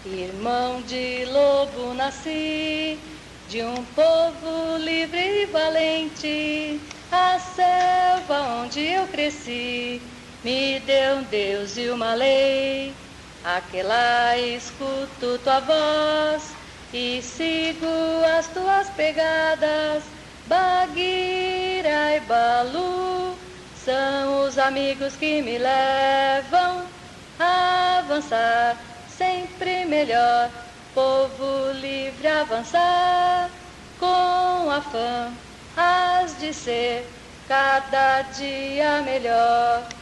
Irmão de lobo nasci, de um povo livre e valente. A selva onde eu cresci me deu um Deus e uma lei. Aquela escuto tua voz e sigo as tuas pegadas. Bagheera e Balu são os amigos que me levam a avançar sempre melhor. Povo livre avançar com afã, hás de ser cada dia melhor.